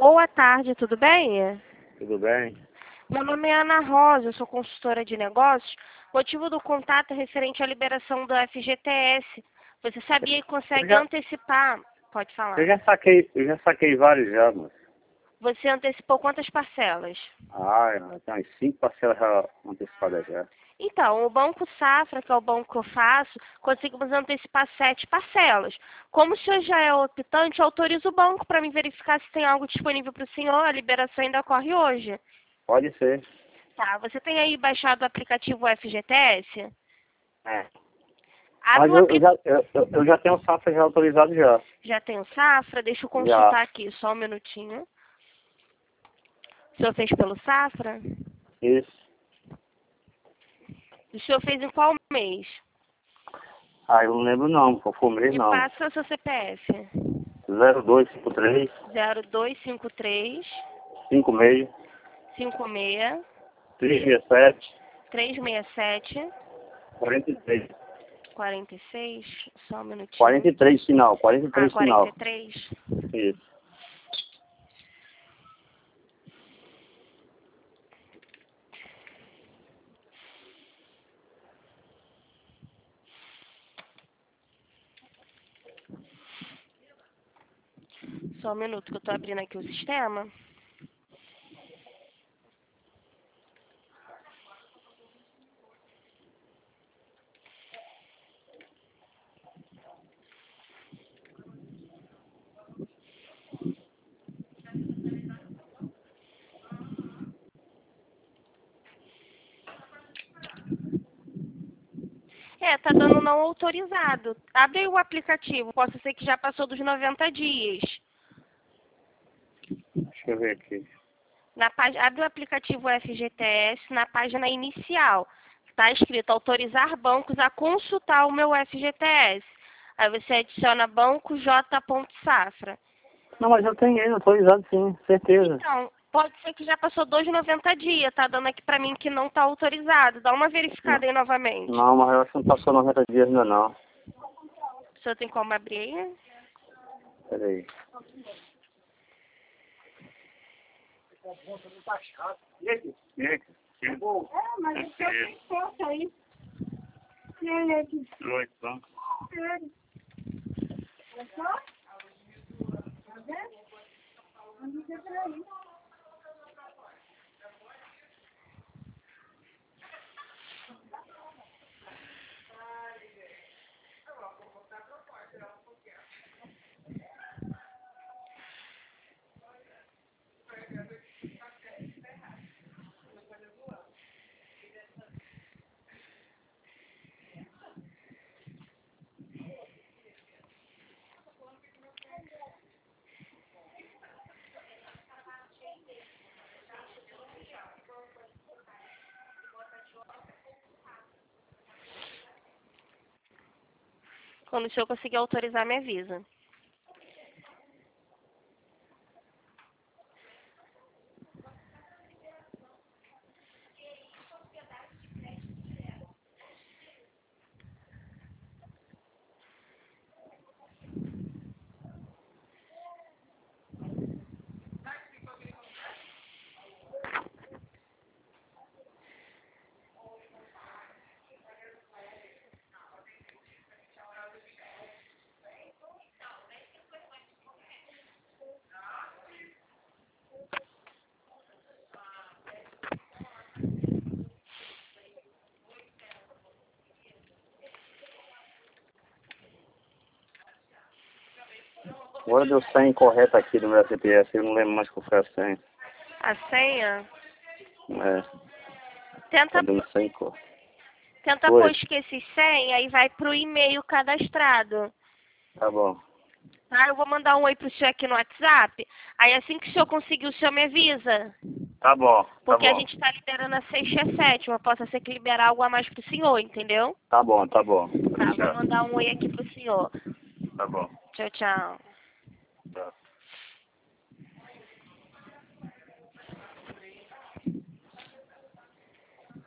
Boa tarde, tudo bem? Tudo bem? Meu nome é Ana Rosa, eu sou consultora de negócios. O motivo do contato é referente à liberação do FGTS. Você sabia que consegue antecipar? Pode falar. Eu já saquei vários já, mas... Você antecipou quantas parcelas? Tem umas 5 parcelas já antecipadas já. Então, o Banco Safra, que é o banco que eu faço, conseguimos antecipar 7 parcelas. Como o senhor já é optante, autoriza o banco para me verificar se tem algo disponível para o senhor. A liberação ainda ocorre hoje. Pode ser. Tá, você tem aí baixado o aplicativo FGTS? É. Abre Mas o eu já tenho o Safra já autorizado já. Já tem o Safra? Deixa eu Já. consultar aqui, só um minutinho. O senhor fez pelo Safra? Isso. O senhor fez em qual mês? Eu não lembro não, por mês Me não. passa o seu CPF. 0253 0253 56 56 367 367 43. 46. Só um minutinho. 43 final, 43 final. 43. Isso. Só um minuto que eu tô abrindo aqui o sistema. Tá dando não autorizado. Abre o aplicativo, possa ser que já passou dos 90 dias. Deixa eu ver aqui. Abre o aplicativo FGTS na página inicial. Está escrito autorizar bancos a consultar o meu FGTS. Aí você adiciona banco J.Safra. Não, mas eu tenho ele autorizado sim, certeza. Então, pode ser que já passou 90 dias. Tá dando aqui para mim que não está autorizado. Dá uma verificada aí novamente. Não, mas eu acho que não passou 90 dias ainda não. O senhor tem como abrir aí? Peraí. Mas o senhor tem foto aí. E ele aqui? Sério? É só? Tá vendo? Vamos dizer pra ele. Quando o senhor conseguir autorizar, me avisa. Agora deu senha incorreta aqui no meu CPF, eu não lembro mais qual foi a senha. A senha? Tá dando senha incorreta. Tenta Oi. pôr esqueci senha e vai pro e-mail cadastrado. Tá bom. Tá? Eu vou mandar um oi pro senhor aqui no WhatsApp. Aí assim que o senhor conseguir, o senhor me avisa. Tá bom. Porque a gente tá liberando a 6ª e a 7ª. Possa ser que liberar algo a mais pro senhor, entendeu? Tá bom, tá bom. Tá, vou mandar um oi aqui pro senhor. Tá bom. Tchau, tchau. Tá.